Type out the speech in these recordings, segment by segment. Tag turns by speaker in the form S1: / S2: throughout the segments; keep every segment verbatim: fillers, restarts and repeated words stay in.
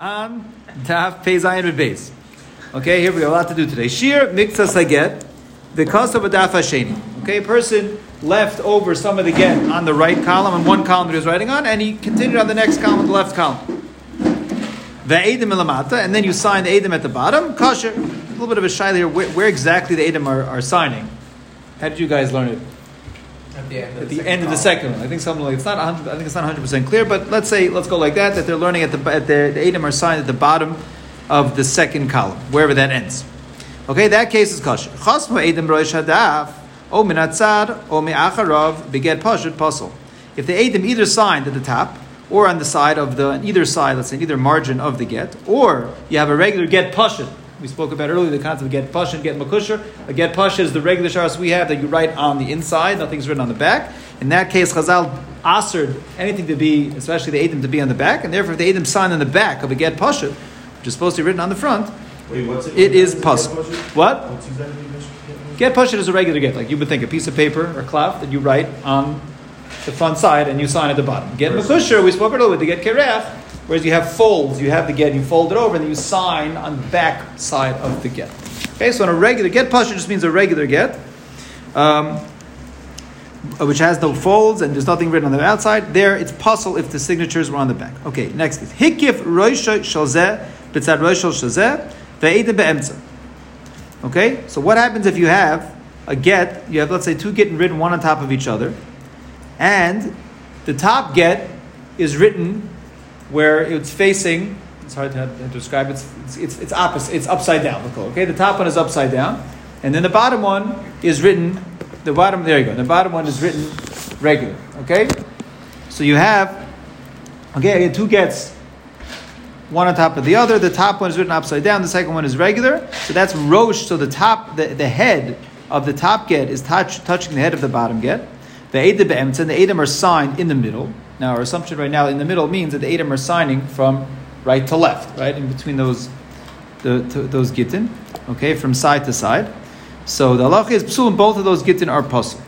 S1: on Daf Pei Zayin with base. Okay, here we have a lot to do today. Shir Mikta Saget, the cost of a Daf Hasheni. Okay, a person left over some of the get on the right column and one column that he was writing on, and he continued on the next column, the left column. The Eidim Ilamata, and then you sign the Eidim at the bottom. Kosher. A little bit of a shy here. Where, where exactly the Eidim are, are signing? How did you guys learn it?
S2: At the end of
S1: at
S2: the,
S1: the end of the second one. I think something like it's not. I think it's not one hundred percent clear, but let's say let's go like that. That they're learning at the at the, the Eidim are signed at the bottom of the second column, wherever that ends. Okay, that case is kosher. Chasma Eidim Rosh Hadaf o min atzad o me'acharav beget pashut pasol. If the Eidim either signed at the top or on the side of the on either side, let's say either margin of the get, or you have a regular get pashut. We spoke about earlier the concept of get pashut, get makusher. A get pashut is the regular sharas we have that you write on the inside, nothing's written on the back. In that case, Chazal asered anything to be, especially the Eidim, to be on the back, and therefore if the Eidim sign on the back of a get pashut, which is supposed to be written on the front,
S3: Wait, what's it?
S1: it is pashut. What?
S3: What's exactly
S1: Get pashut is a regular get, like you would think a piece of paper or cloth that you write on the front side and you sign at the bottom. Get makusher, we spoke earlier with the get kerech, whereas you have folds, you have the get, you fold it over, and then you sign on the back side of the get. Okay, so on a regular get pashut just means a regular get, um, which has no folds and there's nothing written on the outside. There, it's puzzle if the signatures were on the back. Okay, next is hikif rosh shalzeh b'tzad rosh shalzeh ve'edim be'emtza. Okay, so what happens if you have a get? You have, let's say, two getting written one on top of each other, and the top get is written where it's facing. It's hard to, to describe. It's, it's it's it's opposite. It's upside down. Okay, the top one is upside down, and then the bottom one is written. The bottom there you go. The bottom one is written regular. Okay, so you have okay I get two gets, one on top of the other. The top one is written upside down. The second one is regular. So that's rosh. So the top, the, the head of the top get is touch, touching the head of the bottom get. The Eidim be'emtza, and the Eidim are signed in the middle. Now our assumption right now in the middle means that the Eidim are signing from right to left, right in between those the to, those gittin, okay, from side to side. So the halacha is psul, and both of those gittin are pasul.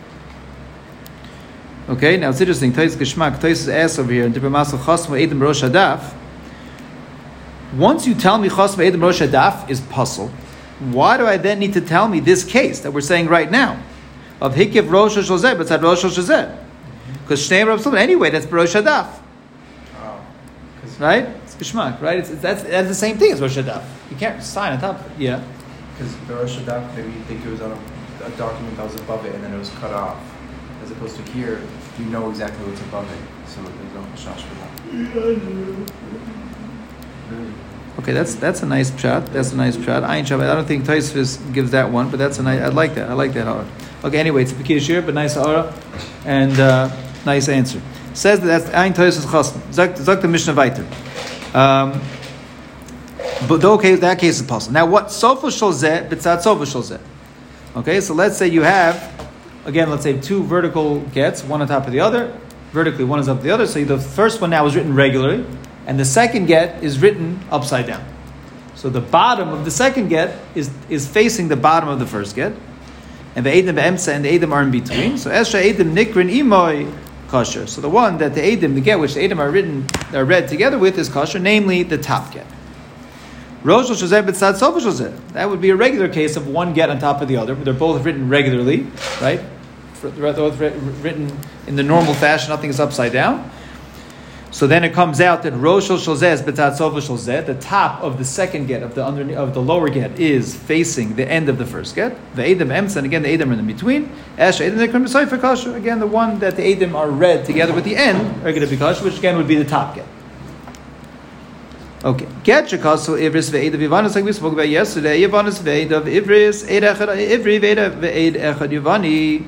S1: Okay, now it's interesting. Tais Geshmak, Tais asks over here in Dibur Masel Chasma Eidim Rosh Hadaf. Once you tell me Chasma Eidim Rosh Hadaf is pasul, why do I then need to tell me this case that we're saying right now of Hikiv Rosh Hashanah but it's Rosh Hashanah? Because Shnei Rav Sulman, anyway, that's Rosh Hadaf.
S2: Oh.
S1: Right? It's Geshmak, right? It's, it's, that's, that's the same thing as Rosh Hadaf. You can't sign on top of it. Yeah.
S2: Because the Rosh Hashanah, maybe you think it was on a, a document that was above it and then it was cut off. As opposed to here, you know exactly what's above it. So there's no chash for that. Really?
S1: Okay, that's that's a nice shot. That's a nice shot. Ayin Shabbat. I don't think Tosfos gives that one, but that's a nice. I like that. I like that hara. Okay, anyway, it's a Pekiyah Shir, but nice hara and uh, nice answer. Says that that's Ayin Tosfos Chasm. Zok the Mishnah Vayter. Um, but okay, that case is possible. Now, what Sofa Sholzeh b'tzad Sofa Sholzeh? Okay, so let's say you have again, let's say two vertical gets, one on top of the other. Vertically, one is up the other. So the first one now is written regularly. And the second get is written upside down. So the bottom of the second get is, is facing the bottom of the first get. And the Eidim be'emtza and the Eidim are in between. So Esha Eidim nikrin imoy kosher. So the one that the Eidim, the get which the Eidim are written, are read together with is kosher, namely the top get. Rosh Hashanah b'tzad sof Hashanah. That would be a regular case of one get on top of the other. They're both written regularly, right? They're both written in the normal fashion, nothing is upside down. So then it comes out that Rosh Hashanah b'tzad sof Hashanah, the top of the second get of the under of the lower get is facing the end of the first get. The Eidim emtza, and again the Eidim are in between. Esh Eidim nikrim b'sofer kosher. Again, the one that the Eidim are read together with the end are going to be kosher, which again would be the top get. Okay, get shekasul ivris ve'ed of Yivanis, like we spoke about yesterday. Yivanis ve'ed of ivris, eid echad ivri ve'ed ve'ed echad Yivani.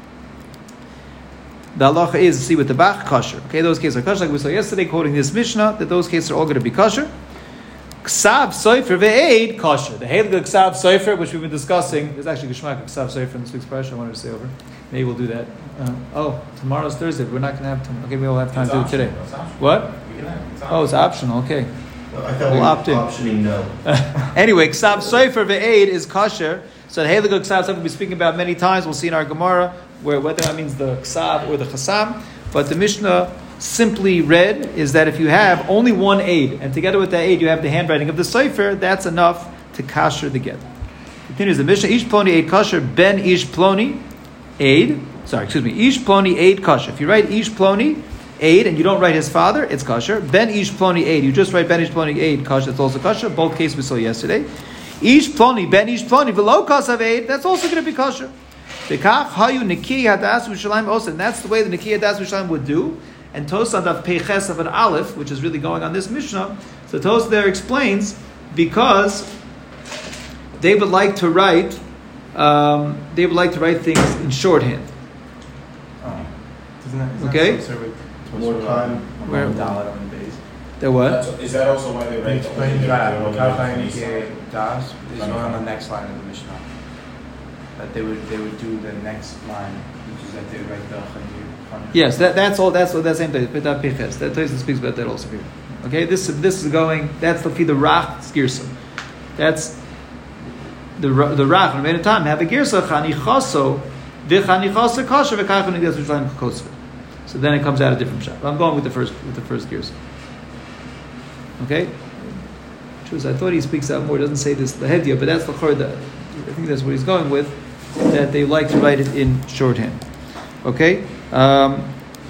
S1: The halacha is to see with the bach kosher. Okay, those cases are kosher, like we saw yesterday, quoting this Mishnah, that those cases are all going to be kosher. Ksav soifer ve'eid kosher. The Heilig Ksav soifer, which we've been discussing, there's actually Geshmak Ksav soifer in this week's parsha. I wanted to say over. Maybe we'll do that. Uh, oh, tomorrow's Thursday. We're not going to have time. Okay, we'll have time it's to do it today. What? It's oh, it's optional. Okay.
S3: Well, I thought
S1: we'll
S3: we
S1: opt in.
S3: Optioning no.
S1: Anyway, Ksav soifer ve'eid is kosher. So the Heilig Ksav soifer we'll be speaking about many times. We'll see in our Gemara where whether that means the Ksav or the Chasam. But the Mishnah simply read is that if you have only one aid, and together with that aid you have the handwriting of the Sefer, that's enough to kasher the get. Continues the Mishnah, Ish Ploni aid kasher, ben Ish Ploni aid, sorry, excuse me, Ish Ploni aid kasher. If you write Ish Ploni aid and you don't write his father, it's kasher. Ben Ish Ploni aid, you just write Ben Ish Ploni aid kasher, it's also kasher. Both cases we saw yesterday. Ish Ploni, Ben Ish Ploni, V'lo kasav aid, that's also going to be kasher. V'kach hayu Niki Hadas Yerushalayim also, and that's the way the Niki Hadas Yerushalayim would do. And Tosad of Peiches of an Aleph, which is really going on this Mishnah, so Tosad there explains because they would like to write, um, they would like to write things in shorthand.
S2: Oh. Isn't that, isn't
S1: Okay.
S2: that so with
S3: More time.
S1: Where-
S2: Dalet on the base?
S1: They're what?
S4: That's- Is that also why they write?
S2: Explain
S4: the-
S2: that.
S4: the-
S2: Kafai
S4: the-
S2: Nike Das is on the next line of the Mishnah. That they would they would do the next line, which is that they would write the Chanir.
S1: Yes, that, that's all. That's what that same thing. That Peiches. That Tosad speaks about that also here. Okay, this this is going. That's the the Rach Girsa. That's the the Rach. And at a time have a Girsa Chanichaso, v'Chanichaso kasher v'Kaychon Nigdas Yerushalayim kosver. So then it comes out a different shot. I'm going with the first with the first Girsa. Okay. True. I thought he speaks out more. Doesn't say this the Hedia, but that's the Chorda. I think that's what he's going with. That they like to write it in shorthand. Okay. Um,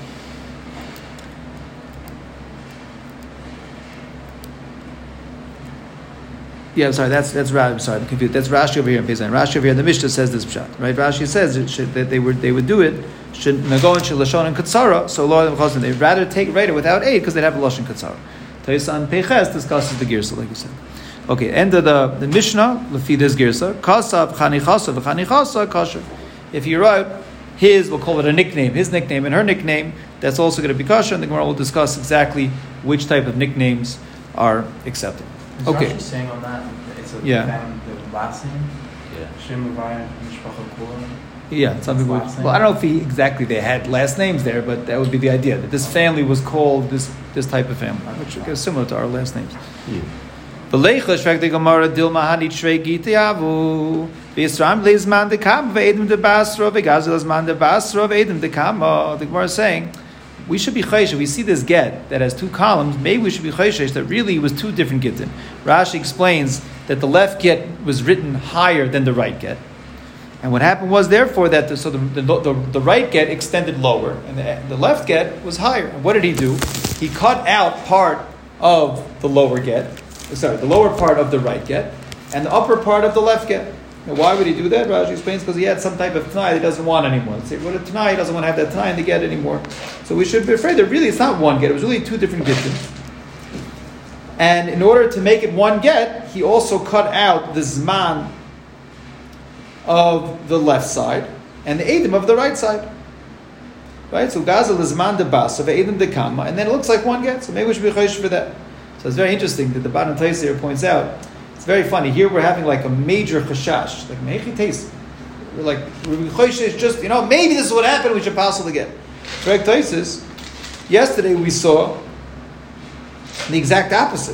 S1: yeah, I'm sorry. That's that's Rashi. I'm sorry, I'm confused. That's Rashi over here in Pesach. Rashi over here. The Mishnah says this pshat, right? Rashi says it should, that they would they would do it. Should nagoin shel lashon and katsara. So Lord and they'd rather take write it without aid because they'd have a lashon katsara. Taisan Peiches discusses the girsa, like you said. Okay, end of the the Mishnah. Lefi this girsa kasav chanichasa v'chanichasa kasher. If you write his, we'll call it a nickname, his nickname and her nickname, that's also going to be kasher, and the Gemara will discuss exactly which type of nicknames are accepted.
S2: Is
S1: Okay.
S2: Rashi saying on that it's a
S1: Yeah.
S2: fam- the last name?
S4: Yeah.
S2: Shem Uvayim Mishpacha Kula.
S1: Yeah, some people.
S2: Last name?
S1: Well, I don't know if he exactly they had last names there, but that would be the idea that this family was called this this type of family, which is similar to our last names. V'leicha shvek the Gemara dilma hani shrei gitiavu v'yisram leizman dekam v'edim de basra v'gazil leizman de basra v'edim dekam. The Gemara is saying we should be chayshish. We see this get that has two columns. Maybe we should be chayshish that really it was two different gittin. Rashi explains that the left get was written higher than the right get. And what happened was, therefore, that the, so the, the, the, the right get extended lower, and the, the left get was higher. And what did he do? He cut out part of the lower get, sorry, the lower part of the right get, and the upper part of the left get. Now, why would he do that? Rashi explains because he had some type of t'nai that he doesn't want anymore. Let's say, what a t'nai, he doesn't want to have that t'nai in the get anymore. So we should be afraid that really it's not one get, it was really two different gittin. And in order to make it one get, he also cut out the zman of the left side and the edim of the right side. Right? So Gazel is man de basa, edim de kama, and then it looks like one get. So maybe we should be chayish for that. So it's very interesting that the bottom place here points out. It's very funny. Here we're having like a major chashash, like mechi taste. We're like we're chayish just you know maybe this is what happened. We should possibly get. Correct Taisis. Yesterday we saw the exact opposite.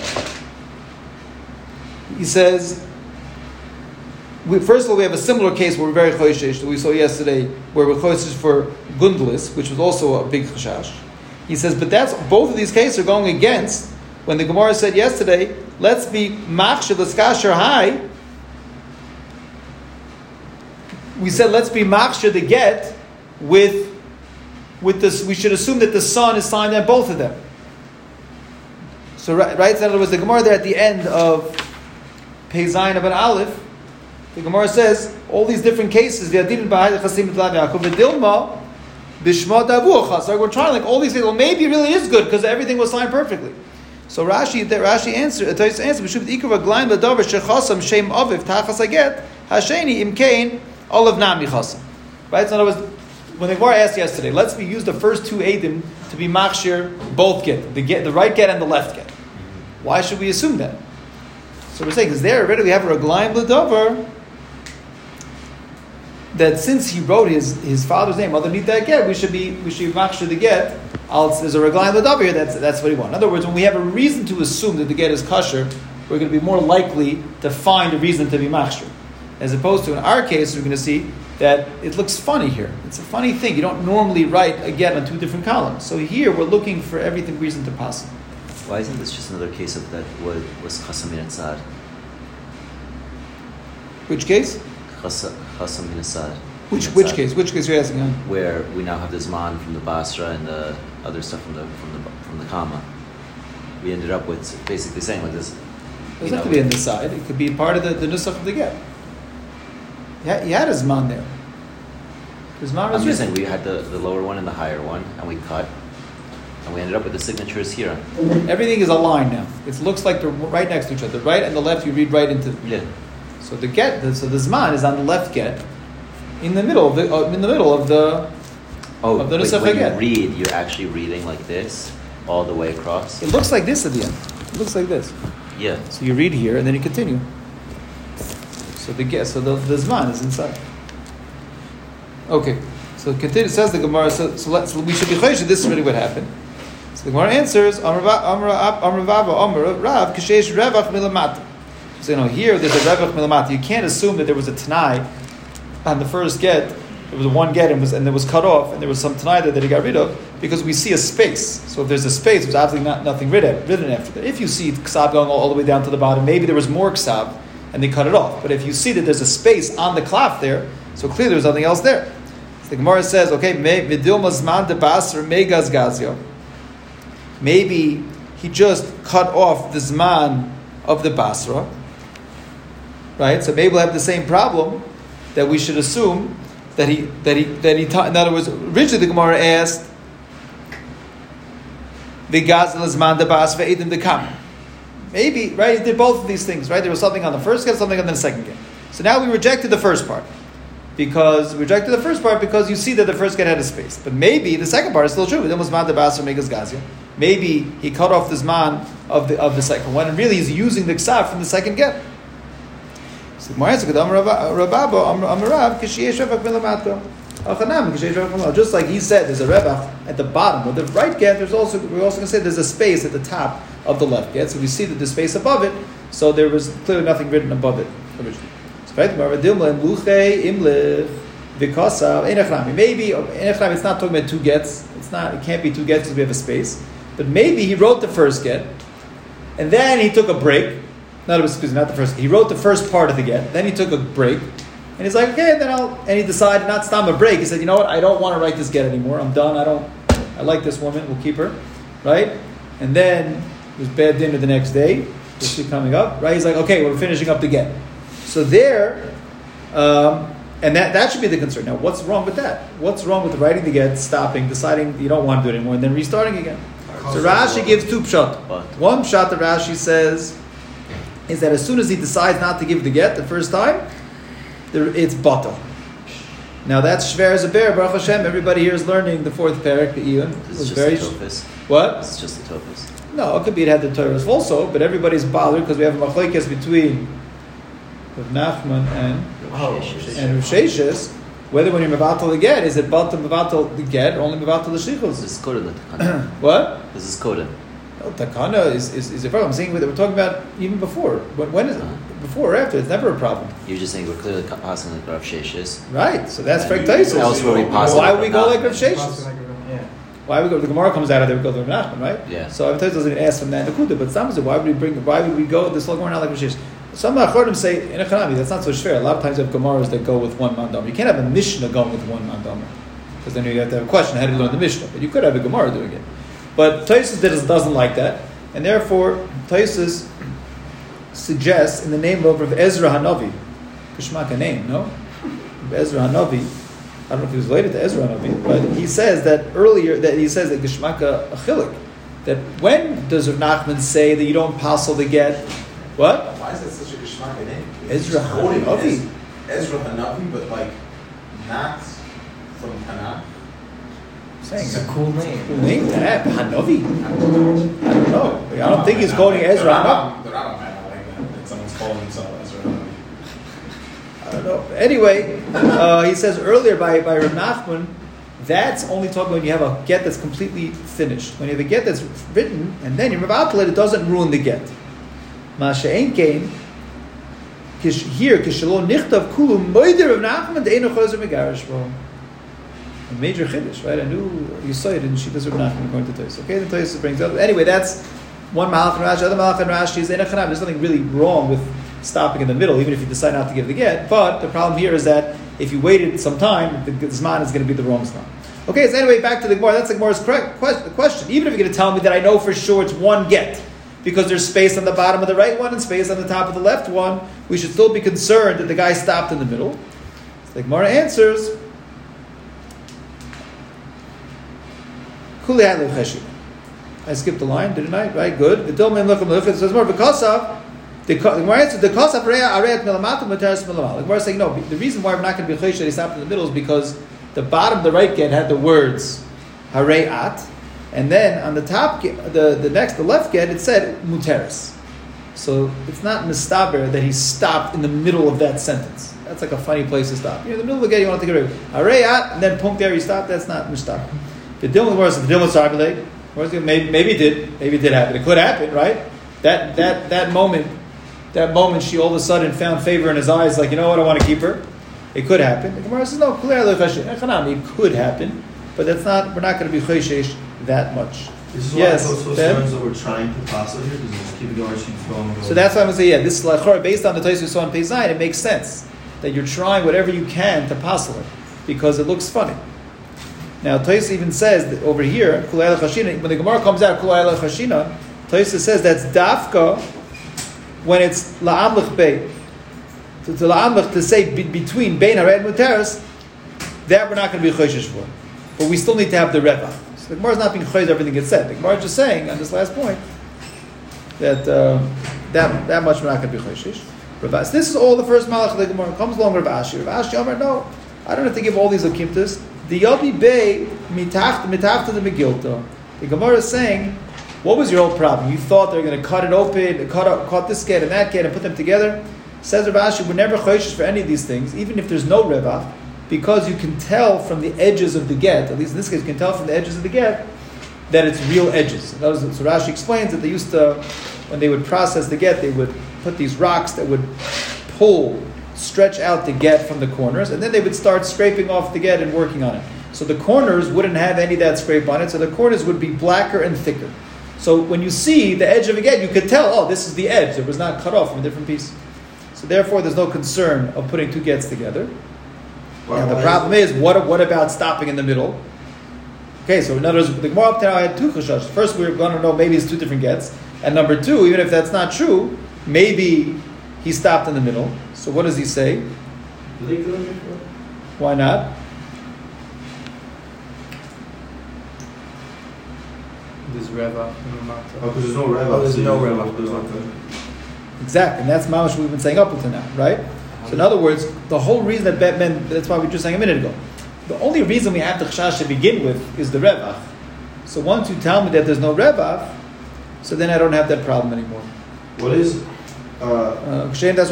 S1: He says. We, first of all, we have a similar case where we're very choishish that we saw yesterday, where we're choishish for Gundlis, which was also a big chashash. He says, but that's both of these cases are going against when the Gemara said yesterday, let's be machshav l'skasher high. We said let's be machshav the get with with this. We should assume that the sun is signed on both of them. So right, right. So in other words, the Gemara there at the end of Pei Zayin of an Aleph. The Gemara says all these different cases. We're trying like all these things. Well, maybe it really is good because everything was signed perfectly. So Rashi, the Rashi answer, uh, answer. We should ikar v'glaim l'davar shechasam shem aviv tachas aget hasheni imkein olav nami chasam. Right. So in other words, when the Gemara asked yesterday, let's we use the first two edim to be machshir both get the get the right get and the left get. Why should we assume that? So we're saying because there already we have a reglaim l'davar. That since he wrote his, his father's name underneath that get, we should be we should be machshir the get. There's a reglaim l'davar here. That's that's what he wants. In other words, when we have a reason to assume that the get is kosher, we're going to be more likely to find a reason to be machshir, as opposed to in our case, we're going to see that it looks funny here. It's a funny thing. You don't normally write a get on two different columns. So here we're looking for everything reason to pass.
S4: Why isn't this just another case of that was was chasam min atzad?
S1: Which case?
S4: Chasam min atzad.
S1: Which which case? Which case are you asking on?
S4: Where we now have the Zman from the Basra and the other stuff from the from the from the Kama. We ended up with basically saying like this.
S1: It doesn't have to be on the side. It could be part of the, the nusach of the get. Yeah, you had a zman there. The zman was
S4: I'm just
S1: written.
S4: saying we had the, the lower one and the higher one, and we cut, and we ended up with the signatures here.
S1: Everything is aligned now. It looks like they're right next to each other. The right and the left, you read right into.
S4: Yeah.
S1: So the get, the, so the zman is on the left get, in the middle of the uh, in the middle of the.
S4: Oh,
S1: of the
S4: wait,
S1: nusach
S4: when
S1: get.
S4: you read, you're actually reading like this, all the way across.
S1: It looks like this at the end. It looks like this.
S4: Yeah.
S1: So you read here and then you continue. So the get, so the, the zman is inside. Okay, so continue. Says the Gemara. So, so, let's, so we should be chayshid. This is really what happened. So the Gemara answers. Amar Vava Amar Rav Kishesh Revach Milamat. So you know here there's a Revach Milamat. You can't assume that there was a Tanai on the first get. There was a one get and was and there was cut off and there was some Tanai there that he got rid of because we see a space. So if there's a space, there's absolutely not, nothing written written after that. If you see ksab going all, all the way down to the bottom, maybe there was more ksab and they cut it off. But if you see that there's a space on the klaf there, so clearly there's nothing else there. So the Gemara says, okay, maybe he just cut off the zman of the basra, right? So maybe we'll have the same problem that we should assume that he that he that he. Ta- in other words, originally the Gemara asked, the gazel zman the basra edim the kam. Maybe, right, he did both of these things, right? There was something on the first get, something on the second get. So now we rejected the first part. Because, we rejected the first part because you see that the first get had a space. But maybe the second part is still true. Maybe he cut off the zman of the of the second one, and really he's using the ksaf from the second get. So just like he said, there's a revach at the bottom of the right get. There's also we're also going to say there's a space at the top of the left get. So we see that there's space above it. So there was clearly nothing written above it originally. So right, maybe it's not talking about two gets. It's not. It can't be two gets because we have a space. But maybe he wrote the first get, and then he took a break. Not excuse me, not the first. He wrote the first part of the get. Then he took a break. And he's like, okay, then I'll, and he decided not to stop a break. He said, you know what, I don't want to write this get anymore. I'm done. I don't, I like this woman. We'll keep her, right? And then it was bad dinner the next day. We'll see coming up, right? He's like, okay, we're finishing up the get. So there, um, and that, that should be the concern. Now, what's wrong with that? What's wrong with writing the get, stopping, deciding you don't want to do it anymore, and then restarting again? So Rashi gives two pshat. One pshat that Rashi says is that as soon as he decides not to give the get the first time, it's bata. Now that's Shver Zaber, Baruch Hashem. Everybody here is learning the fourth parak, the Iyun.
S4: This is just
S1: very
S4: the Tofis.
S1: What?
S4: This is just the Tofis.
S1: No, it could be it had the Torahs also, but everybody's bothered because we have a machlekes between Rav Nachman and
S3: Oh,
S1: and Rav Sheshes. Whether when you're mevatel the get, is it bata mevatel the get or only mevatel the
S4: This
S1: shlichus?
S4: is Koden, the Takana.
S1: What?
S4: This is Koden.
S1: No, takana is is, is a problem. I'm saying that we're talking about even before. When, when is it? Before or after? It's never a problem.
S4: You're just saying we're clearly passing like Rav Sheshes.
S1: Right. So that's
S4: And
S1: Frank Taisus.
S4: elsewhere we pass
S1: Why
S4: it
S1: would we
S4: like
S1: go
S4: Rav
S1: like Rav
S4: Nachman.
S1: Sheshes?
S2: Yeah.
S1: Why would we go? The Gemara comes out of there. We go to Rav Nachman, right?
S4: Yeah.
S1: So Rav Taisus doesn't even ask from that in the Kuda, but some say why would we bring? Why would we go this whole Gemara not like Rav Sheshes? Some Achorim say in a Chanami that's not so fair. A lot of times you have Gemaras that go with one mandam. You can't have a Mishnah going with one mandam because then you have to have a question how do you learn the Mishnah. But you could have a Gemara doing it. But Taisus doesn't like that, and therefore Taisus suggests in the name of Rav Ezra Hanavi, Kishmaka name, no? Rav Ezra Hanavi. I don't know if he was related to Ezra Hanavi, but he says that earlier that he says that Kishmaka Achilik. That when does Rav Nachman say that you don't passel the get? What?
S3: Why is that such a Geshmaka name?
S1: Ezra
S3: He's quoting
S1: Hanavi.
S3: Ez- Ezra Hanavi, but like not from Tanakh.
S1: Saying
S2: It's a cool name.
S1: Who named that? Hanavi? I don't know. I don't think he's quoting Ezra Hanavi.
S3: The Rambam might not like that, that someone's calling himself Ezra Hanavi.
S1: I don't know. Anyway, uh, he says earlier by, by Rav Nachman, that's only talking when you have a get that's completely finished. When you have a get that's written, and then you're about to let it doesn't ruin the get. Masha Ein Kain, kish, here, Kishalo Nichtav Kulu Moider of Nachman, Deino Choser Megarish Bo. A major chiddush, right? I knew you saw it in Shitas Rav Nachman according to Toys. Okay, the Toys brings up. Anyway, that's one Malach and Rashi. Other Malach and Rashi is Enochanam. There's nothing really wrong with stopping in the middle, even if you decide not to give the get. But the problem here is that if you waited some time, the, the Zman is going to be the wrong Zman. Okay, so anyway, back to the Gemara. That's the Gemara's correct question. Even if you're going to tell me that I know for sure it's one get, because there's space on the bottom of the right one and space on the top of the left one, we should still be concerned that the guy stopped in the middle. So the Gemara answers, I skipped the line, didn't I? Right, good. The Dilman look at says more because of the Gemara answers the because of Rea Arayat Milamatu Materis Milamal. The Gemara is saying no. The reason why we're not going to be Chaysh that he stopped in the middle is because the bottom, the right get had the words Harayat, and then on the top, get, the the next, the left get, it said Muteris. So it's not mistaber that he stopped in the middle of that sentence. That's like a funny place to stop. You're in the middle of the get, you want to take a break. Harayat, and then punk there, you stop. That's not mistaber. The Dilman was the Dilman Sarbilay. Maybe, maybe it did. Maybe it did happen. It could happen, right? That that that moment, that moment, she all of a sudden found favor in his eyes. Like, you know what? I want to keep her. It could happen. The Gemara says no. It could happen, but that's not. We're not going to be chayshish that much.
S5: This is
S1: yes,
S5: why those terms that we're trying to pass over here because just keep it going. She's going.
S1: So that's why I'm going to say, yeah, this is like based on the Tosfos we saw in Pei Zayin. It makes sense that you're trying whatever you can to passel it because it looks funny. Now, Tosfos even says that over here, when the Gemara comes out, Tosfos says that's dafka when it's la'amlich bey. To, to la'amlich to say be, between bein harayat and muteris, that we're not going to be choishish for. But we still need to have the revach. So the Gemara is not being choish everything gets said. The Gemara is just saying on this last point that uh, that that much we're not going to be choishish. So this is all the first malach of the Gemara. Comes along Rav Ashi. Rav Ashi Amar, no, I don't have to give all these akimtas. The Yabi Bey mitacht mitacht the Megilta. The Gemara is saying, what was your whole problem? You thought they were going to cut it open, cut up, cut this get and that get, and put them together. Says Rav Ashi, we're never choishish for any of these things, even if there's no revach, because you can tell from the edges of the get. At least in this case, you can tell from the edges of the get that it's real edges. So Rashi explains that they used to, when they would process the get, they would put these rocks that would pull. Stretch out the get from the corners, and then they would start scraping off the get and working on it. So the corners wouldn't have any of that scrape on it, so the corners would be blacker and thicker. So when you see the edge of a get, you could tell, oh, this is the edge. It was not cut off from a different piece. So therefore, there's no concern of putting two gets together. Why, now the problem is, is what, what about stopping in the middle? Okay, so in other words, the Gemara up to now had two chashash. First, we were going to know maybe it's two different gets, and number two, even if that's not true, maybe he stopped in the middle. So what does he say? Why not?
S2: There's reva.
S5: Oh, because there's no reva.
S2: Oh, there's
S5: so
S2: no
S5: reva.
S2: reva.
S1: Exactly, and that's mamash we've been saying up until now, right? So in other words, the whole reason that Batman, that's why we were just saying a minute ago, the only reason we have the chashash to begin with is the revach. So once you tell me that there's no revach, so then I don't have that problem anymore.
S5: What is...
S1: Uh, so if there's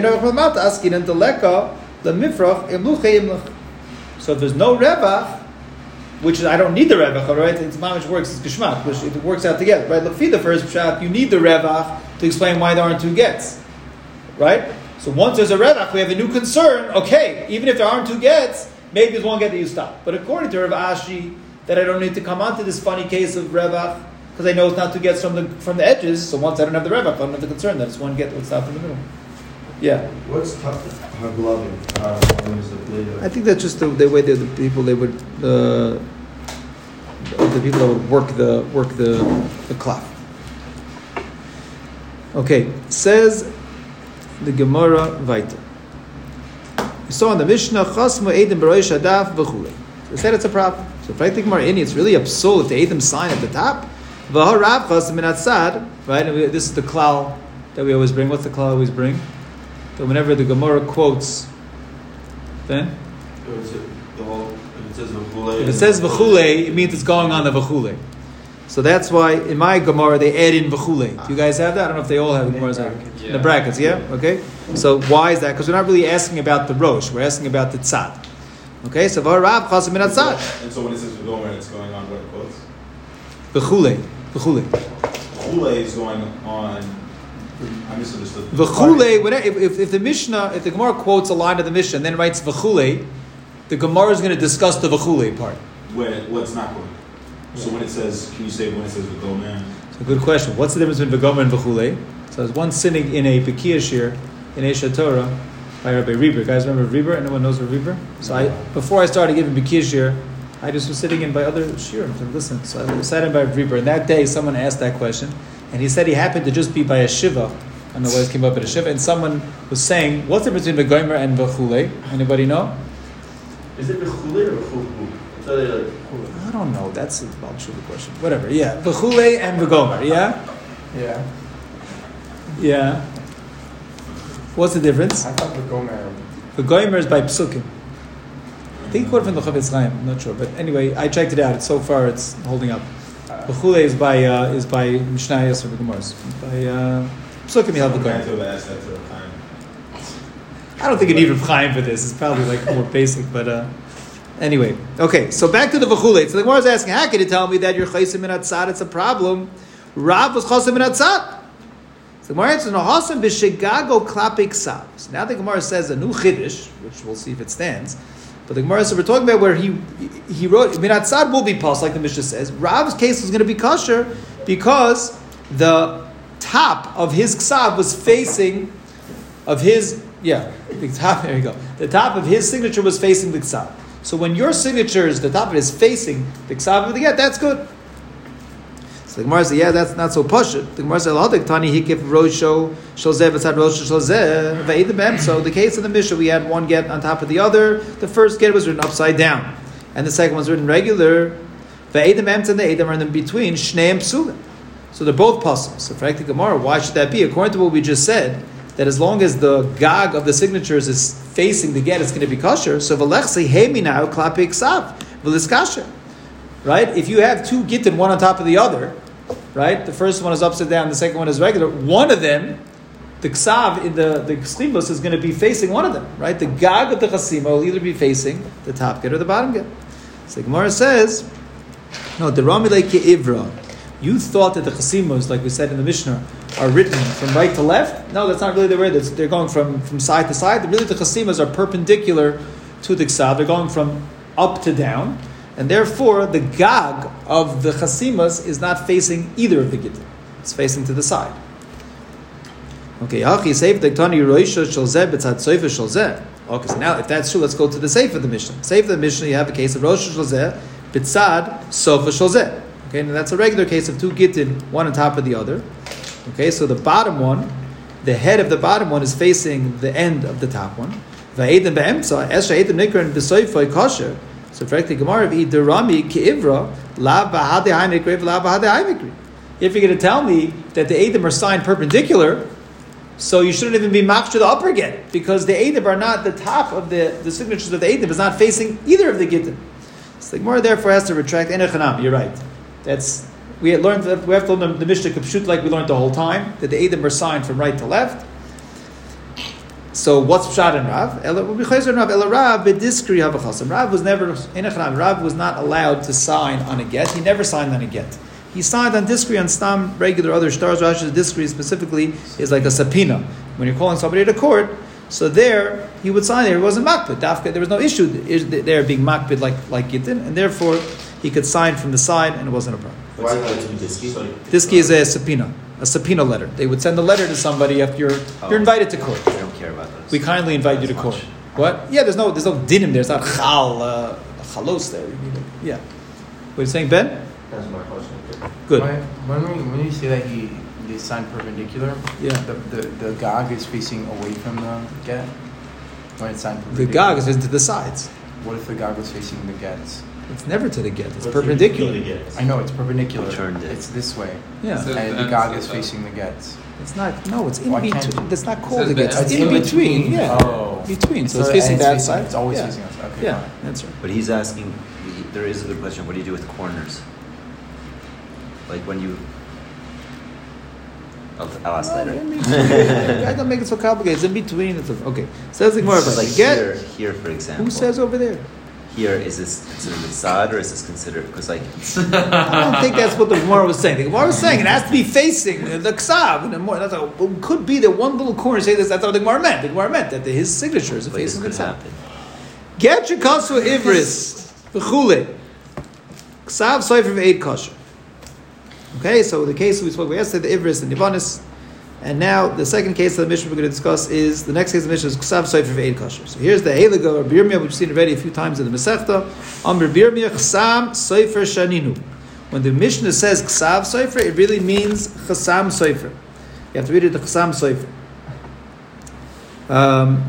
S1: no revach, which is, I don't need the revach, all right? It's mamish works, it's geshmak, which it works out together, right? Look, the first pshat, you need the revach to explain why there aren't two gets, right? So once there's a revach, we have a new concern. Okay, even if there aren't two gets, maybe there's one get that you stop. But according to Rav Ashi, that I don't need to come onto this funny case of revach, because I know it's not two gets from the from the edges. So once I don't have the revach, I don't have the concern that it's one get that would stop in the middle. Yeah.
S5: What's haglavim? Uh, what is the blade?
S1: I think that's just the, the way that the people they would uh, the people that would work the work the the cloth. Okay, says the Gemara Vaita. We saw in the Mishnah Chasma Eidim Baroish Adaf v'chulei. They said it's a problem. So if I think Gemara any, it's really absurd if the Eidim sign at the top. V'harav Chasam min atzad. Right, and we, this is the klal that we always bring. What's the klal we always bring? That whenever the Gemara quotes, then
S5: Is it the whole, if it says v'chulei,
S1: if it says v'chulei, it means it's going on the v'chulei. So that's why in my Gemara they add in v'chulei. Do you guys have that? I don't know if they all have Gemaras yeah. in the brackets. Yeah, okay. So why is that? Because we're not really asking about the rosh. We're asking about the tzad. Okay, so v'harav chasam min atzad.
S3: And so when it says v'gomer, it's going on what quotes?
S1: V'chulei, v'chulei.
S3: V'chulei is going on.
S5: I misunderstood.
S1: V'chule, whenever- if, if, if the Mishnah, if the Gemara quotes a line of the Mishnah and then writes v'chule, the Gemara is going to discuss the v'chule part.
S5: Where what's not going. So when it says, can you say when it says go man?
S1: So good question. What's the difference between v'gomer and v'chule? So there's one sitting in a Bekiah shir in Esha Torah by Rabbi Reber. Guys remember Reber? Anyone knows Rabbi Reber? So I, before I started giving Bekiah shir, I just was sitting in by other shirim to listen. So I sat in by Reber, and that day someone asked that question, and he said he happened to just be by a shiva. I don't know why it came up at a shiva, and someone was saying, "What's the difference between v'gomer and v'chule?" Anybody know?
S5: Is it bechule or bechule?
S1: I don't know. That's a well, sure the question. Whatever. Yeah, v'chule and v'gomer. Yeah,
S2: Yeah.
S1: yeah. What's the difference?
S2: I thought the Gomer.
S1: V'gomer is by psukim. I think quoted from the Chavetz Chaim. I'm not sure, but anyway, I checked it out. So far, it's holding up. V'chule is by uh, is by Mishnayos or the Gemaras. By uh, psukim, you have the gomer. I don't think you need Reb Chaim for this. It's probably like more basic, but uh, anyway. Okay, so back to the v'chule. So the Gemara is asking, how can you tell me that you're chaysim min atzad? It's a problem. Rav was chaysim min atzad. So the Gemara answers, no chaysim b'shegago klapei ksav. So now the Gemara says a new chiddush, which we'll see if it stands. But the Gemara says we're talking about where he he wrote min atzad will be pos, like the Mishnah says. Rav's case was going to be kosher because the top of his ksav was facing of his. Yeah, the top, there you go. The top of his signature was facing the ksav. So when your signature is, the top of it is facing the ksav of the get, that's good. So the Gemara says, yeah, that's not so pashut. The Gemara says, "L'hadik tani hikif rosho sholzeh v'tzad rosho sholzeh v'edim b'em." So the case of the Mishnah, we had one get on top of the other. The first get was written upside down, and the second was written regular. V'edim b'em and the edim are in between shneim psulim. So they're both puzzles. So for the Gemara, why should that be? According to what we just said, that as long as the gag of the signatures is facing the get, it's going to be kosher. So v'lechsi heminau klapei ksav v'lis kasher. Right? If you have two gittin, one on top of the other, right? The first one is upside down, the second one is regular. One of them, the ksav in the the chasima is going to be facing one of them, right? The gag of the chasima will either be facing the top get or the bottom get. So the Gemara says, no, the ramilei ke'ivra. You thought that the chasimas, like we said in the Mishnah, are written from right to left. No, that's not really the way. That's, they're going from, from side to side. Really, the chasimas are perpendicular to the ksav. They're going from up to down. And therefore, the gag of the chasimas is not facing either of the gittin. It's facing to the side. Okay, okay, so now if that's true, let's go to the seif of the Mishnah. Seif of the Mishnah, you have a case of Rosh Sholzeh, Bitzad, Sofa Sholzeh. Okay, and that's a regular case of two gittin, one on top of the other. Okay, so the bottom one, the head of the bottom one is facing the end of the top one. Va'edim be'emtza, esha edim nikran b'soifoi kosher. So, for the Gemara of Iderami Ki'ivra, La Bahade Haimikri, La Bahade Haimikri. If you're going to tell me that the Edim are signed perpendicular, so you shouldn't even be makshir the upper get, because the Edim are not, the top of the, the signatures of the Edim is not facing either of the Gittim. So the Gemara therefore has to retract Enechanam. You're right. That's, we had learned that we have to learn the Mishnah Kapshut like we learned the whole time, that the Edim are signed from right to left. So what's Pshat and Rav? Rav, Rav b'diskri havachasam. Rav was never Enechanam. Rav was not allowed to sign on a get. He never signed on a get. He signed on diskri, on stam, regular other stars. Rashi, diskri specifically is like a subpoena. When you're calling somebody to court, so there he would sign there. He wasn't makpid. Dafka, there was no issue there being makpid like like Gittin, and therefore he could sign from the side, and it wasn't a problem.
S4: What's diski?
S1: Diski is a subpoena, a subpoena letter. They would send a letter to somebody after you're
S4: Oh.
S1: you're invited to court.
S4: I don't care about those.
S1: We kindly invite you to
S4: That's
S1: court.
S4: much.
S1: What? Yeah, there's no there's no dinim there. It's not chal uh, chalos there. You need it. Yeah. What are you saying, Ben?
S5: That's my question.
S1: Good.
S2: When, when, we, when you say that he they signed perpendicular,
S1: Yeah.
S2: the, the, the gag is facing away from the get? When it's signed
S1: The
S2: perpendicular?
S1: gag is into the sides.
S2: What if the gag was facing the gets?
S1: It's never to the get. It's
S5: What's
S1: perpendicular.
S5: the get?
S2: I know, it's perpendicular.
S4: Turned it.
S2: It's this way.
S1: Yeah.
S6: So-
S2: And the
S6: the
S2: gag
S6: ends
S2: is
S6: of the-
S2: facing the gets.
S1: It's not. No, it's in
S2: Why can't
S1: between.
S2: you?
S1: That's not
S6: It
S1: called
S6: says
S1: the
S6: the
S1: get. It's
S6: ends
S1: in
S6: of the-
S1: between. Yeah.
S2: Oh.
S1: Between. So,
S2: So
S1: it's
S2: the
S1: facing
S2: ends
S1: that
S2: facing-
S1: side.
S2: it's always
S1: yeah.
S2: facing us. Okay,
S1: Yeah,
S2: fine.
S1: that's right.
S4: But he's asking, he- there is a good question, what do you do with corners? Like when you... I'll, I'll ask
S1: No,
S4: later.
S1: in between. I don't make it so complicated. It's in between. It's okay. Says the Gemara.
S4: Like
S1: Get.
S4: here, here for example.
S1: Who says over there?
S4: here, is this considered a side or is this considered, because like...
S1: I don't think that's what the Gemara was saying. The Gemara was saying it has to be facing the ksav. And the more, that's a, it could be that one little corner say this, that's what the Gemara meant. The Gemara meant that the, his signature is
S4: But
S1: facing the
S4: this could
S1: ksav.
S4: happen.
S1: Get your kasu ivris, v'chule. Ksav soifer v'eid kosher. Okay, so the case we spoke about yesterday, the ivris and nivanis. And now the second case of the mission we're going to discuss is, the next case of the mission is Ksav Soifer V'Eid Kosher. So here's the Heliga or Birmia, which we've seen already a few times in the Masechta. Amr Birmia Chasam Soifer Shaninu. When the Mishnah says Ksav Soifer, it really means Chasam Soifer. You have to read it the Chasam Soifer. Um,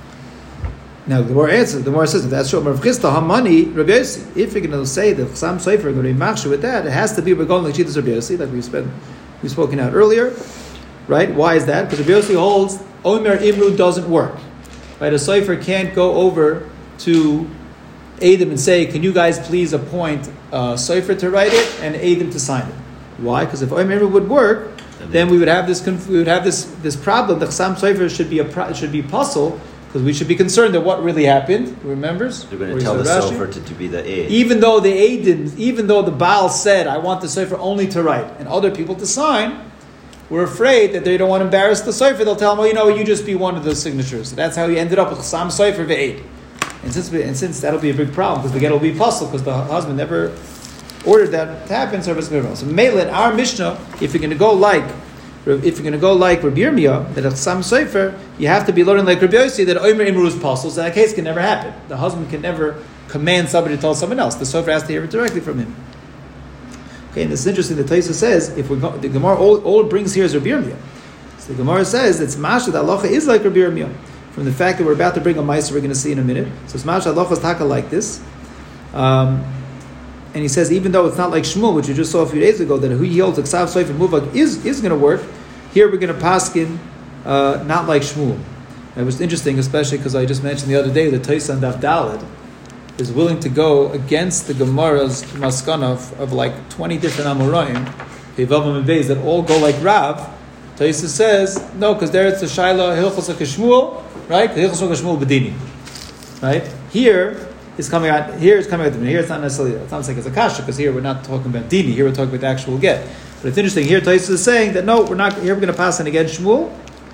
S1: now the more answers, the more says that's short. Rav Chisda Hamani Rabbi Yossi. If you're going to say the Chasam Soifer, going to be machshu with that, it has to be we're going like Shittas Rabbi Yossi, like we've spent, we've spoken out earlier. Right? Why is that? Because Rabbi Yossi holds Omer Imru doesn't work. Right? A Sofer can't go over to Adam and say, can you guys please appoint a Sofer to write it and Adam to sign it? Why? Because if Omer Imru would work, then we would have this conf- we would have this this problem. The Chasam Sofer should be a pro- should be puzzle, because we should be concerned that what really happened. Remembers?
S4: They're going to tell the Sofer to, to be the aid.
S1: Even though the Adam, even though the Baal said, I want the Sofer only to write and other people to sign, we're afraid that they don't want to embarrass the Sofer. They'll tell him, well, you know, you just be one of those signatures. So that's how he ended up with Chasam Sofer V'Eid. And since we, and since that'll be a big problem, because the get will be puzzled, because the husband never ordered that to happen, so it's going to be So Mela, in our Mishnah, if you're going to go like, if you're going to go like Rabbi Yirmiyah, that a Chasam Sofer, you have to be learning like Rabbi Yossi, that Omer Imru is puzzled, so that case can never happen. The husband can never command somebody to tell someone else. The Sofer has to hear it directly from him. Okay, and it's interesting. The Taisa says if we go, the Gemara all, all it brings here is Rabbi Yirmiyah. So the Gemara says it's masha the halacha is like Rabbi Yirmiyah from the fact that we're about to bring a ma'aser we're going to see in a minute. So it's masha halacha is taka like this, um, and he says even though it's not like Shmuel, which you just saw a few days ago, that who he holds the Ksav Sofer Muvak is is going to work. Here we're going to paskin uh, not like Shmuel. It was interesting, especially because I just mentioned the other day that Taisa and Daf Daled is willing to go against the Gemara's maskana of, of like twenty different Amoraim, that all go like Rav. Taisa says, no, because there it's the Shaila Hilchos HaKashmuel, right? Hilchos HaKashmuel Bedini. Right? Here is coming out, here is coming out, here it's not necessarily, it sounds like it's a kasha, because here we're not talking about Dini, here we're talking about the actual get. But it's interesting, here Taisa is saying that no, we're not, here we're going to pass in against Shmuel.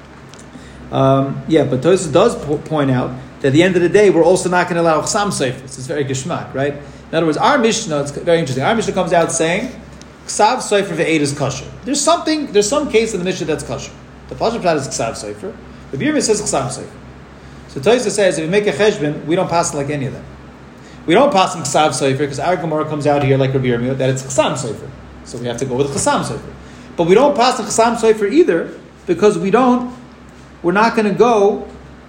S1: Um, yeah, but Taisa does po- point out that at the end of the day, we're also not going to allow Chasam Sofer. It's very geschmack, right? In other words, our Mishnah, it's very interesting. Our Mishnah comes out saying, Ksav Sofer V'Eid is kosher. There's something, there's some case in the Mishnah that's kosher. The Pasha Prat is Ksav Sofer. The Birmah says Chasam Sofer. So Taisa says, if we make a cheshbon, we don't pass like any of them. We don't pass in Ksav Sofer, because our Gemara comes out here like Rabbi Yirmiyah, that it's Chasam Sofer. So we have to go with Chasam Sofer. But we don't pass in Chasam Sofer either, because we don't, we're not going to go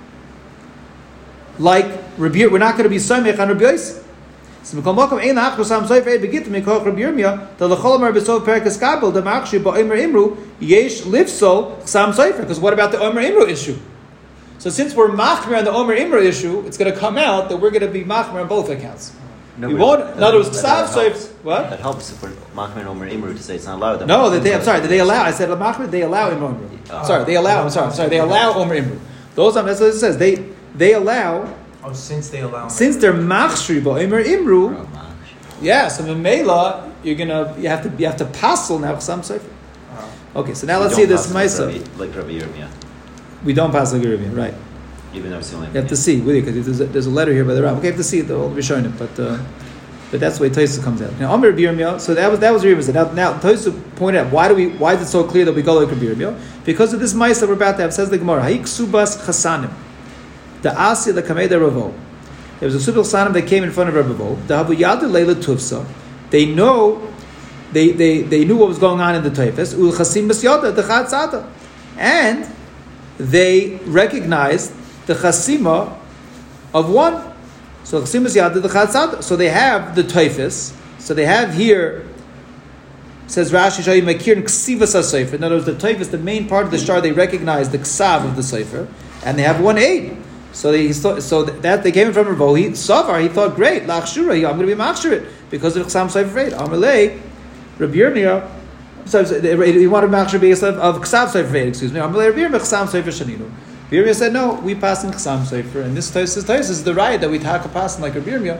S1: like Rabbi, we're not going to be Soymech on Rabbi Yossi. So Mikol Mokom Ein Hach Chasam Sofer Begit Mikol Rabbi Yirmiyah the Lechol Amar B'Sov Perikas Kabel the Machshi BaOmer Imru Yesh Lifsol Chasam Sofer. Because what about the Omer Imru issue? So since we're machmer on the Omer Imru issue, it's going to come out that we're going to be machmer on both accounts.
S4: No,
S1: we
S4: we
S1: won't.
S4: don't.
S1: In other words,
S4: That-
S1: Ksav
S4: that helps.
S1: Sofer. What?
S4: That helps if we're Machmer and Omer Imru to say it's not allowed. That
S1: No,
S4: makes
S1: that they. I'm
S4: sense.
S1: sorry. That they allow. I said machmer. They allow Omer Imru.
S4: Oh.
S1: Sorry, they allow. I'm sorry. I'm sorry. They allow Omer Imru. Those. That's what it says. They they allow.
S2: Oh, since they allow.
S1: Since they're machshri ba'omer imru,
S4: Oh, man.
S1: yeah. So memela, you're gonna you have to you have to passel now Chasam Sofer.
S2: Uh,
S1: Okay, so now
S4: We
S1: let's
S4: don't
S1: see this
S4: pass like
S1: Maisa.
S4: Rabbi- Like Rabbi Yirmiyah,
S1: We don't pass like Yerubim, right?
S4: even though it's the only.
S1: You have to see with you because there's a, there's a letter here by the Rav. Okay, you have to see it. We'll be showing it, but uh, but that's the way Taisa comes out. Now Amr Rabbi Yirmiyah. So that was that was Yerubim. Now now Taisa pointed out why do we why is it so clear that we go like Rabbi Yirmiyah? Because of this Maisa we're about to have. Says the Gemara, Haik Subas Chasanim, the Asi the Kameda Ravo. There was a Subal Sanim that came in front of Rabbi Bo. The Habu Yadu Leila Tufsa. They know, they, they, they knew what was going on in the Taifes. Ul Chasim Basyada, the Chatzata. And they recognized the Chasima of one. So Chasim Basyada, the Chatzata. So they have the Taifes. So they have here, says Rashi, Shayi Makir and Ksivas HaSefer. In other words, the Taifes, the main part of the shtar, they recognize the Ksav of the Sefer. And they have one aid. So they so that they came in from Ravo. He Savar, he thought, great, Lachshura, I'm going to be Machshurit because of Chasam Sofer V'Eid. Amalei, Rabbi Yirmiyah, so he wanted Machshur based of Chasam Sofer V'Eid, excuse me. Amalei, Rabbi Yirmiyah, Chasam Sofer Shaninu. Rabbi Yirmiyah said, no, we pass in Chasam Sofer. And this Tosis is the right that we talk a pass like Rabbi Yirmiyah,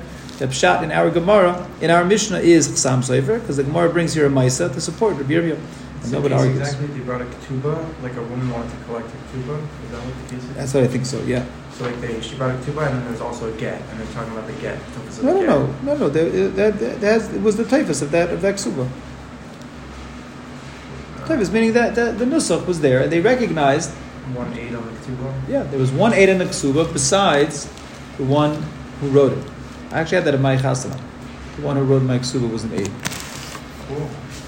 S1: The pshat in our Gemara, in our Mishnah, is Chasam Sofer, because the Gemara brings here a Maisa to support Rabbi Yirmiyah. And
S2: So
S1: nobody
S2: case
S1: argues.
S2: exactly, they brought a ketubah, like a woman wanted to collect a ketubah. Is that what the case is?
S1: That's what I think so, yeah.
S2: So like they, she brought a ketubah, and then there's also a get, and they're talking about the get. Tufas of
S1: No,
S2: the
S1: no,
S2: get.
S1: no, no, no. That, that, that, that has, it was the typhus of that of that ksuba. Typhus meaning that, that the nusach was there, and they recognized.
S2: One eight on the ketubah.
S1: Yeah, there was one aid in the ksuba besides the one who wrote it. I actually had that in my chasana. The one who wrote my ksuba was an aid.
S2: Cool.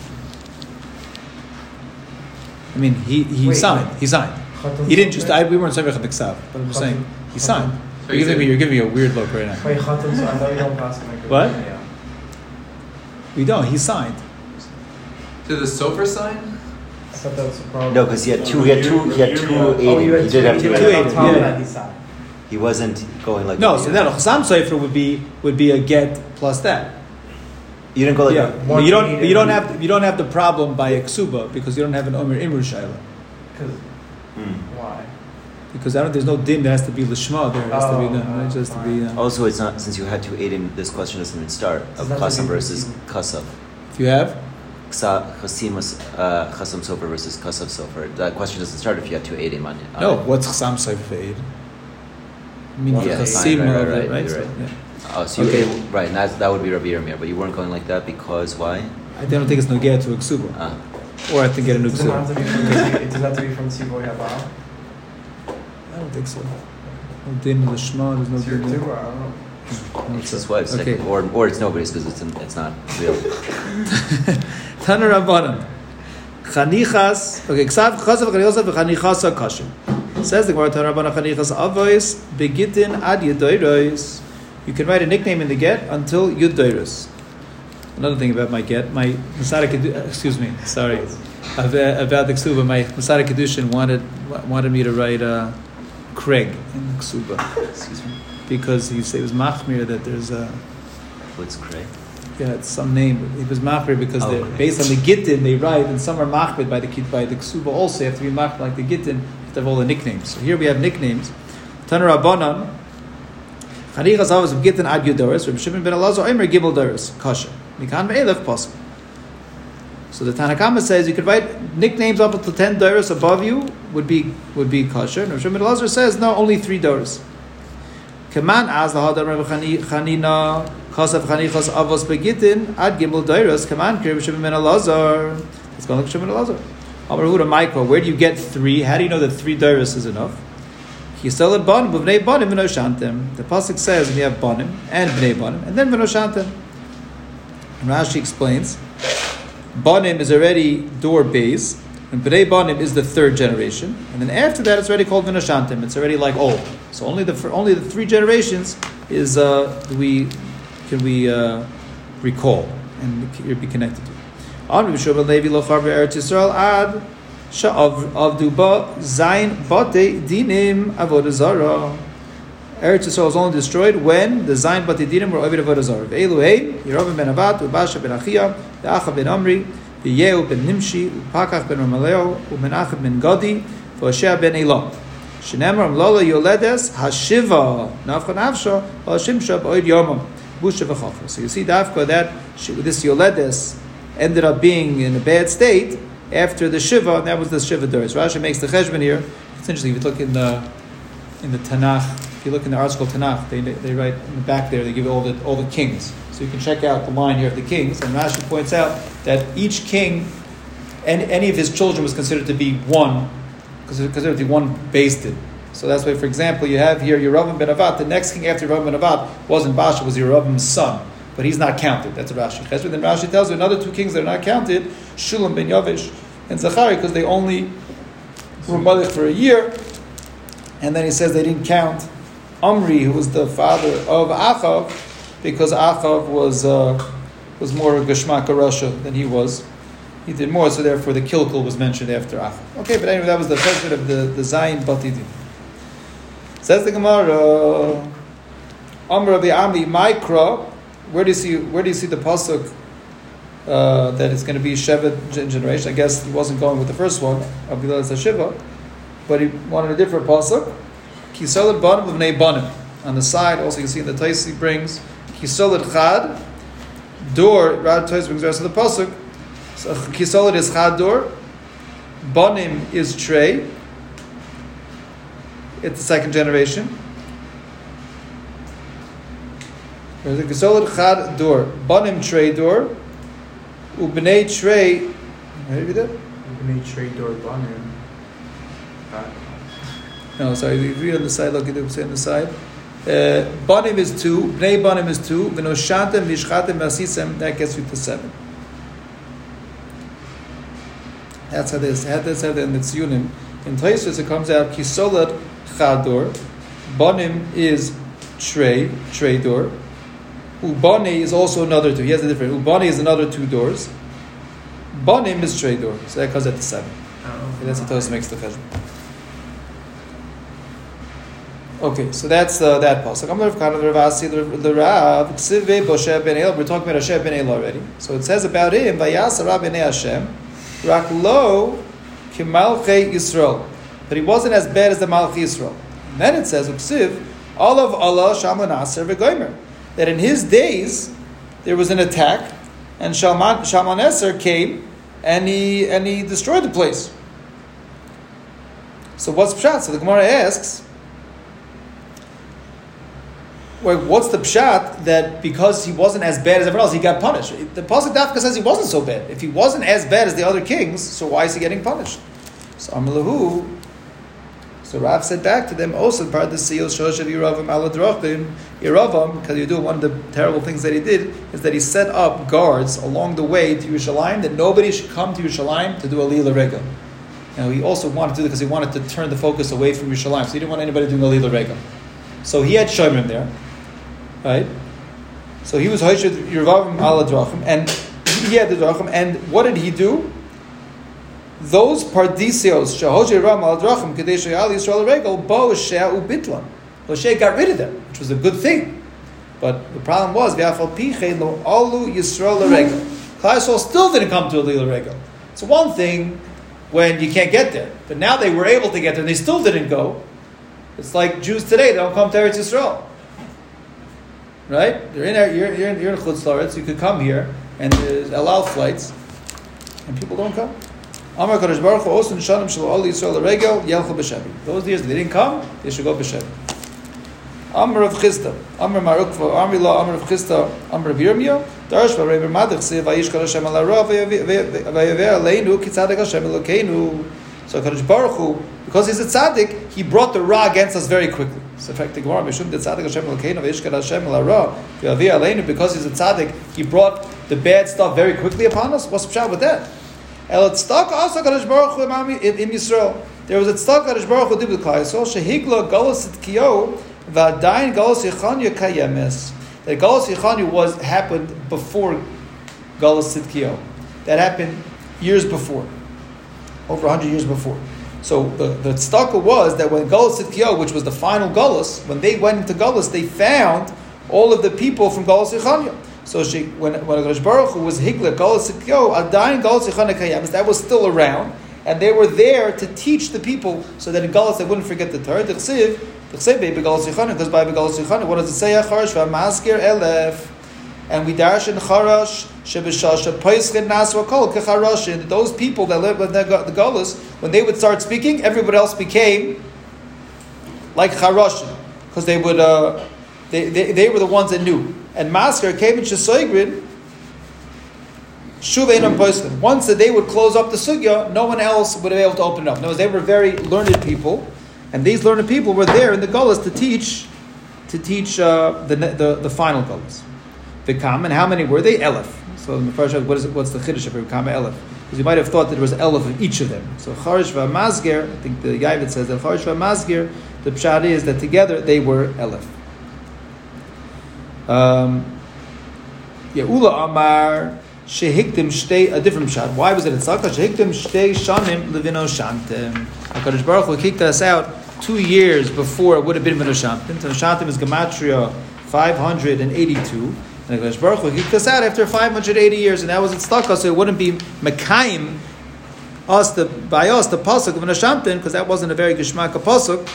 S1: I mean, he he
S2: Wait,
S1: signed.
S2: wait.
S1: He signed. He didn't just. I, we weren't saying Ksav, but I'm just saying he signed.
S6: So
S1: You're
S6: you
S1: giving me.
S6: said-
S1: You're giving me a weird look right now.
S2: Wait, Khatam, so I thought you don't pass my
S1: What?
S2: Yeah.
S1: We don't. He signed.
S6: To the Sofer sign?
S2: I thought that was a problem.
S4: No, because he had two. He had two. He had two
S2: Oh, you
S4: aiding.
S2: had
S4: He did have
S2: two
S4: two
S1: eighty.
S2: eighty.
S4: aiding.
S1: Two eighty, yeah.
S2: That he signed.
S4: He wasn't going like.
S1: No, so then a Chasam Sofer would be would be a get plus that.
S4: You didn't go like.
S1: Yeah,
S4: that.
S1: but you don't.
S2: one
S1: But you don't
S2: eighty.
S1: have. You don't have the problem by a ksuba because you don't have an omer imru shayla.
S2: Because
S4: Hmm.
S2: why?
S1: Because I don't. There's no din that has to be lishma. There has to be.
S2: Oh,
S1: No, it has to be. Uh,
S4: Also, it's not since you had two aiding. This question doesn't even start of
S2: Does that
S4: chasam
S2: mean-
S4: versus kasav.
S1: if you have.
S4: Ksa- Chasimus, uh, chasam sofer versus kasav sofer. That question doesn't start if you had two aiding on it. on
S1: No,
S4: it.
S1: what's Chasam Sofer for aid? I mean,
S4: Yeah,
S1: the
S4: fine,
S1: chasim
S4: right,
S1: of
S4: right,
S1: it,
S4: right,
S1: right?
S4: you're
S1: So,
S4: right.
S1: yeah.
S4: Oh, so you
S1: Okay.
S4: ate- right, and that's, that would be Rabbi Yirmiyah, but you weren't going like that because why?
S1: I don't think it's no get to a ksuba,
S4: Ah,
S1: or I think get a new
S2: Does it have
S1: ksuba.
S2: to be from the- it does have to be from Tzivoy Haba?
S1: I don't think so. No din in the shema. There's no
S2: It's your
S1: din.
S2: two,
S1: there.
S2: I don't know.
S1: No,
S4: it's
S1: sir.
S4: his wife's,
S1: Okay.
S4: like, or or it's nobody's because it's in- it's not real.
S1: Tana Rabbanan. Chanichas. Okay, Ksav Chasav Chanichas v'Chanichasa Kashim. Says the Gemara Tana Rabbanan Chanichas Avos Begitin Ad Yedoros. You can write a nickname in the get until Yedoros. Another thing about my get, my Masada Kedushin, excuse me, sorry, about about the Ksuba, my Masada Kedushin wanted wanted me to write uh, Craig in the Ksuba, excuse me, because he said it was Machmir that there's a.
S4: What's Craig?
S1: Yeah, it's some name. It was machmir because
S4: Oh,
S1: they're
S4: okay.
S1: based on the gittin. They write, and some are machmir by the kid by the ksuba. Also, you have to be machmir like the gittin. You have to have all the nicknames. So here we have nicknames. Taner Rabbanan. Chanichas Avos of Gittin Ad Yudoris. Reb Shimon ben Elazar Omer Gimel Doris. Kasha. Mikan Me'elef Pasuk. So the Tanakama says you could write nicknames up until ten doris above you would be would be kosher. And Reb Shimon ben Elazar says no, only three doris. Keman az lahadar Reb Chanina. Chasav Chanichas Avos Begitin Ad Gimel Doros. Kaman Reb Shimon ben Elazar. Let's go look at Shimon ben Elazar. Amar Huda Micro. Where do you get three? How do you know that three doros is enough? The pasuk says we have banim and bnei banim, and then v'noshantem. And Rashi explains, banim is already door base, and bnei banim is the third generation, and then after that it's already called v'noshantem. It's already like old. So only the for only the three generations is uh, do we can we uh, recall and be connected to. On Rabbi Shua ben Levi lochar be'eretz Yisrael ad. Sha'av avduba zayin bate dinim avodah zara. Eretz Yisrael was only destroyed when the zayin bate dinim were ovid avodah zara. Ve'eluhei Yerovam ben Avat, Ubasha ben Achia, Ve'acha ben Amri, Ve'yehu ben Nimshi, Upakach ben Ramaleo, Umenachem ben Gadi, Ve'oshea ben Elah. Shenemar Amlola Yoledes Hashiva Nafcha Nafsha Hashimsha Ba'od Yomam Busha v'Chafra. So you see, Dafka, that this Yoledes ended up being in a bad state after the Shiva, and that was the Shiva Doris. Rashi makes the cheshbon here. It's interesting. If you look in the in the Tanakh, if you look in the article Tanakh, they they write in the back there. They give all the all the kings. So you can check out the line here of the kings. And Rashi points out that each king, and any of his children, was considered to be one, considered to be one basted. So that's why, for example, you have here Yerovam ben Avat. The next king after Yerovam ben Avat wasn't Basha, was Yerovam's son. But he's not counted. That's a Rashi. Then Rashi tells you another two kings that are not counted, Shulam ben Yavish and Zachari, because they only were Malach for a year. And then he says they didn't count Omri, who was the father of Achav, because Achav was uh, was more of Geshmak Rasha than he was. He did more, so therefore the Kilkul was mentioned after Achav. Okay, but anyway, that was the first bit of the, the Zayin Batidim. Says the Gemara, Amr Rabbi Ami Mikra. Where do you see? Where do you see the pasuk uh, that it's going to be Shevet generation? I guess he wasn't going with the first one, Abilah Shiva, but he wanted a different pasuk. Kisal banim of Banim on the side. Also, you can see in the Taisi brings kisolid chad, door, Rad Toys brings the rest of the pasuk. So kisolid is chad door, bonim is trey. It's the second generation. There's a kisolid chad door, bonim trey door, ubnei trey. How do you read that?
S2: Ubnei trey door bonim.
S1: No, sorry, if you read on the side, look at it, say on the side. Uh, Banim is two, Bnei Banim is two, V'noshantem v'ishchatem v'asisem, that gets you to seven. That's how this, that's how the Mitzuyunim. In Taisus it comes out, Kisolat Chador, Banim is Trey, Trey door, Ubani is also another two, he has a different, Ubani is another two doors, Banim is Trey door, so that comes out to seven.
S2: Oh,
S1: Okay, that's how Taisus makes the cheshbon. Okay, so that's uh, that pasuk. I'm going to kind of Ravasi the Rav Ksive Boshe ben El. We're talking about Hashem ben El already. So it says about him, Vayas Rab ben Hashem, Rak lo Kimalchei Yisrael, but he wasn't as bad as the Malchei Yisrael. And then it says Ksiv Olav Allah Shalman Aser v'Goymer, that in his days there was an attack, and Shalman Shalman Aser came and he and he destroyed the place. So what's pshat? So the Gemara asks, well, what's the pshat that because he wasn't as bad as everyone else, he got punished? The pasuk Dafka says he wasn't so bad. If he wasn't as bad as the other kings, so why is he getting punished? So Amalahu, so Rav said back to them, also part of the seal shosh of Yeravam aladrachim Yeravam, because you do one of the terrible things that he did is that he set up guards along the way to Yerushalayim that nobody should come to Yerushalayim to do Aliyah L'Regel. Now he also wanted to do it because he wanted to turn the focus away from Yerushalayim, so he didn't want anybody doing Aliyah L'Regel. So he had Shomrim there. Right, so he was Hoshid Yervavam ala Drachim, and he had the Drachim. And what did he do? Those Pardisios Shahoshid Yervavam ala Drachim Kadesh Yal Yisrael Regel Bo Shea Ubitlan. Hoshea got rid of them, which was a good thing. But the problem was V'afal Piche Lo Alu Yisrael Regel. Klal Yisrael still didn't come to a Lila Regel. It's one thing when you can't get there, but now they were able to get there, and they still didn't go. It's like Jews today; they don't come to Eretz Yisrael. Right? You're in you're you're in, you're in Chutz La'aretz. You could come here, and there's El Al flights, and people don't come. Amar Kadosh Baruch Hu Osun Shanim Shelo Al Yisrael Regel Yelchu B'Shevi. Those years they didn't come, they should go B'Shevi. Amar Rav Chisda, Amar Marukva, Amar La, Amar Rav Chisda, Amar Rav Yirmiyah. Darsh V'Rebbe Madach Siv Vayish Kadosh Hashem Al Hara Vayaver Aleinu Ki Tzaddik Hashem Elokeinu. So Kadosh Baruch Hu, because he's a tzaddik, he brought the ra against us very quickly. So in fact, the Gemara, Mishum de tzaddik Hashem Elokeinu v'yishkad Hashem el hara v'yavir aleinu, because he's a tzaddik, he brought the bad stuff very quickly upon us. What's the pshat with that? El tzedakah also Kadosh Baruch Hu in Yisrael. There was a tzedakah Kadosh Baruch Hu did with Klal Yisrael shehigla galus tzidkiyo v'adayin galus yichanya kayemes. That galus yichanya was happened before galus tzidkiyo. That happened years before. Over one hundred years before. So the, the tzedakah was that when Galus Tzidkiyahu, which was the final Galus, when they went into Galus, they found all of the people from Galus Yichanya. So she, when when Hakadosh Baruch Hu was Higla Galus Tzidkiyahu, Adayin Galus Yichanya Kayamis, that was still around, and they were there to teach the people so that in Galus they wouldn't forget the Torah. T'chsiv, t'chsiv be Galus Yichanya, because by Galus Yichanya, what does it say? Acharash v'amaskir elef. And we dash in Charash, Shebeshasha, Paischin, Naswa, Kol, Kecharashin. Those people that lived with the Galus, when they would start speaking, everybody else became like Charashin, because they would, uh, they, they they were the ones that knew. And Masker came in Shesoigrid, Shuvein and Paischin. Once that they would close up the sugya, no one else would be able to open it up. In other words, they were very learned people, and these learned people were there in the Galus to teach, to teach uh, the, the the final Galus. Vikam, and how many were they? Elef. So in the first, what is it? What's the chiddush of Vikam Elef? Because you might have thought that there was Elef of each of them. So Charish v'Mazger, I think the Yavit says that Charish v'Mazger, the pshat is that together they were Elef. Um, Ye'ula Amar Shehiktim Shtei, a different pshat. Why was it in Tzaka? Shehiktim Shtei Shanim Levino Shantem. HaKadosh Baruch Hu kicked us out two years before it would have been Levino Shantem. Levino Shantem is Gematria five hundred eighty-two. And HaKadosh Baruch Hu kicked us out after five hundred eighty years, and that was in Tzedakah, so it wouldn't be Mekayim, us, the, by us, the Pasuk of Neshamtin, because that wasn't a very Geshmaka Pasuk,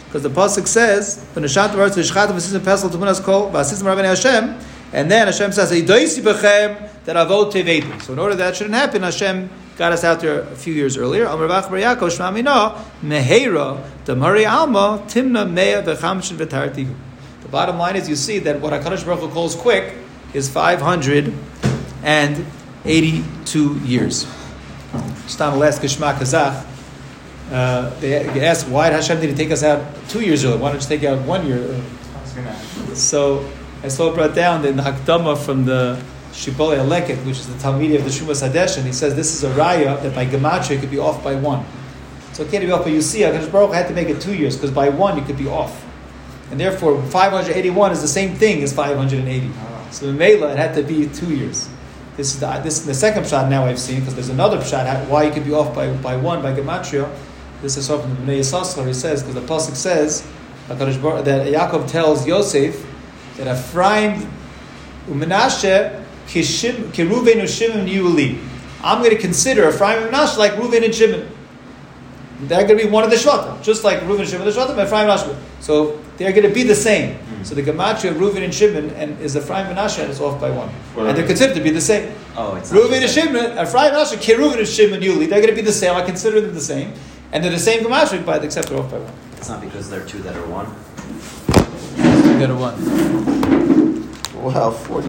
S1: because the pasuk says, "V'nashat v'aretz v'shchat v'sisim pesel tumunas kol v'asisim rabbeinu Hashem," and then Hashem says, "Eidoisi bechem that avot tevedu." So in order that shouldn't happen, Hashem got us out there a few years earlier. Amar Bach Bar Yaakov Shema Mina Meheira Damari Alma Timna Mea V'Chamshin V'Tartivu. The bottom line is, you see that what HaKadosh Baruch Hu calls quick is five hundred eighty-two years. Stam Alaska Shema Kazach. Uh, they asked, why did Hashem did he take us out two years early? Why don't you take out one year early? So I saw it brought down in the Hakdama from the Shibbolei Aleket, which is the Talmidi of the Shumas Hadesh, and he says this is a raya that by Gematria it could be off by one. It's okay to be off, but you see, HaKadosh Baruch Hu had to make it two years, because by one you could be off. And therefore, five hundred eighty-one is the same thing as five hundred eighty. So in Mela, it had to be two years. This is the, this is the second pshat now I've seen, because there's another pshat, why you could be off by, by one, by Gematria. This is from the Bnei Yissaschar, he says, because the Pasuk says, HaKadosh Baruch, that Yaakov tells Yosef, that Ephraim u'Menashe Kiruven u'Shimon Yuli. I'm going to consider Ephraim and Menashe like Reuven and Shimon. They're going to be one of the Shvatim, just like Reuven and Shimon the Shvatim, Ephraim and Menashe. So they're going to be the same. Mm-hmm. So the Gematria of Reuven and Shimon and is Ephraim and Menashe, and it's off by one. Well, and they're considered to be the same.
S4: Oh, it's
S1: Reuven and Shimon, Ephraim and Menashe, Kiruven and Shimon Yuli. They're going to be the same. I consider them the same, and they're the same Gematria, but except they're off by one.
S4: It's not because they're two that are one.
S1: Two that are one.
S3: Wow, forty.